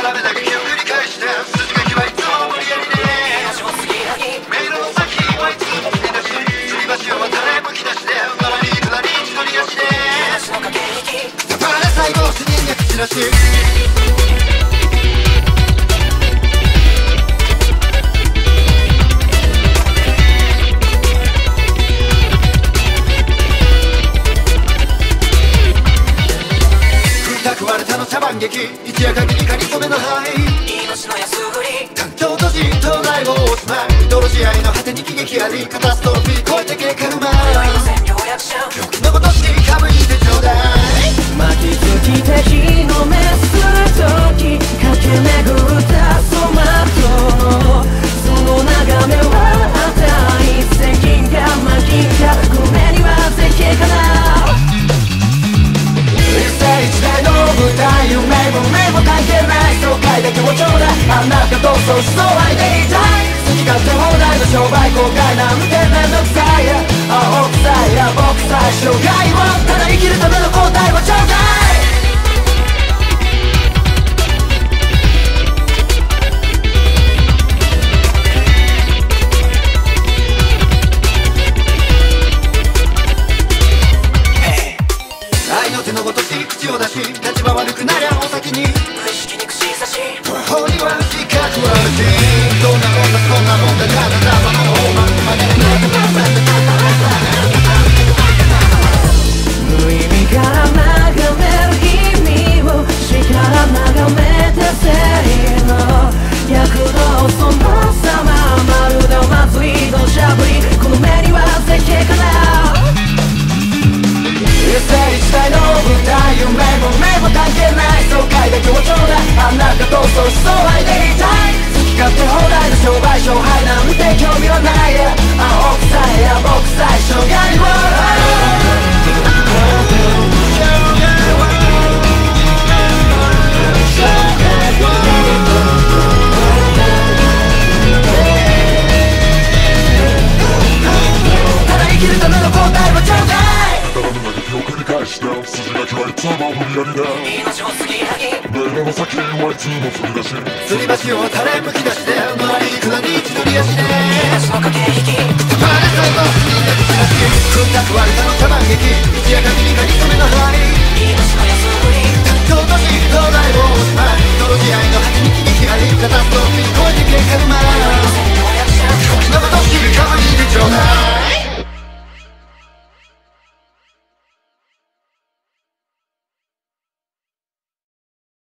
ダメだけを繰り返して筋書きはいつも無理やりね迷路の先はいつも突き出し吊り橋を渡れむき出してバラに下り一人足でパパで最後死人が口なし茶番劇一夜限りかりそめの範囲命の安売り単調と人とライブをおしまい泥仕合の果てに喜劇ありカタストロフィー超えてけカルマ狂気のごとしかぶいてちょうだい巻きつきて日の目する時駆け巡ったそマットその眺めは値千金か万金かこの目には絶景かな一世一代の舞台夢も関係ない爽快だけをちょうだいあんなたとそうしそう愛でいたい好き勝手放題の商売公開なんてめんどくさいや青臭いや僕さえ生涯をただ生きるための答えをちょうだい手のごとし口を出し立場悪くなりゃお先に無意識に串刺し途方には自覚はあるしどんなもんだそんなもんだから生の方まで無意味から眺める意味を死から眺めて正義の躍動その様まるでお祭り土砂降りこの目には絶景かな一世一代の舞台夢も関係ない爽快だけをちょうだいあんなたとそうしそう愛でいたい好き勝手放題の商売勝敗なんて興味はない青臭いや僕さえ生涯をただ生きるための答えをちょうだい繰り返して筋書きはいつも無理やりで命を過ぎはぎ迷路の先はいつも振り出し吊り橋を渡れむき出して回り下り一人足で命の駆け引きパパで最後死人が口なしくったく割れたの茶番劇一夜限りかりそめの範囲命の安売り単調と人とライブ